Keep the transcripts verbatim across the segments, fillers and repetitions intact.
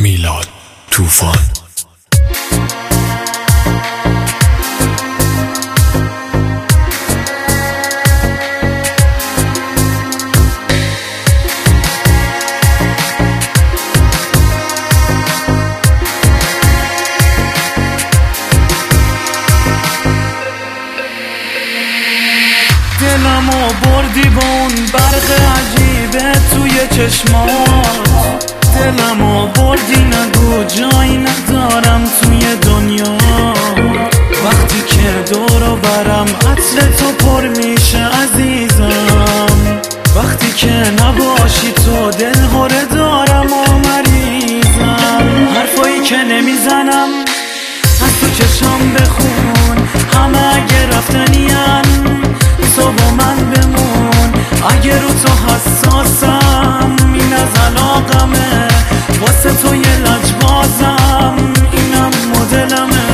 میلاد طوفان. دلمو بردی با اون برق عجیبه توی چشمات، دلمو بردی نگو جایی ندارم توی دنیا. وقتی که دور و برم عطر تو پر میشه عزیزم، وقتی که نباشی تو دلهوره دارم و مریضم. حرفایی که نمیزنم از تو چشم بخون، همه اگه رفتنین تو با من بمون. اگه رو تو حساسم این از علاقمه، واسه تو یه لجبازم اینم مدلمه.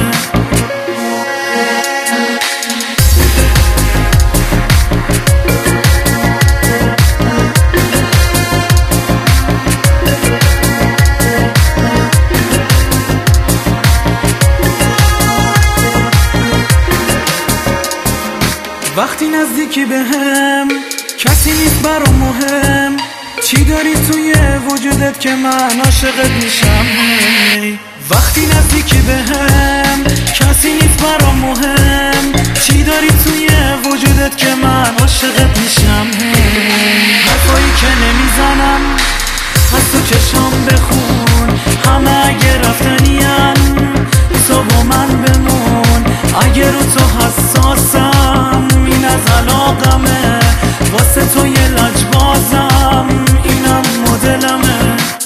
وقتی نزدیکی به هم کسی نیست برام مهم، چی داری توی وجودت که من عاشقت میشم. وقتی نزدیکی به هم کسی نیست برام مهم، چی داری توی وجودت که من عاشقت میشم. حرفایی که نمیزنم از تو چشم بخون، همه اگه رفتنین تو با من بمون. اگه رو تو حساسم این از علاقمه، واسه تو یه لجبازم اینم مدلمه.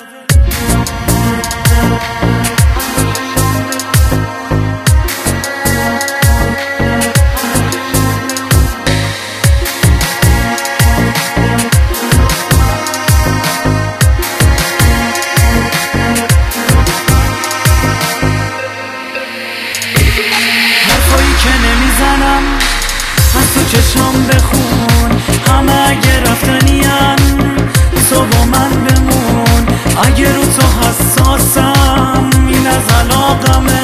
حرفایی که نمیزنم از تو چشم بخون، همه اگه رفتنین تو با من بمون. اگه رو تو حساسم این از علاقمه،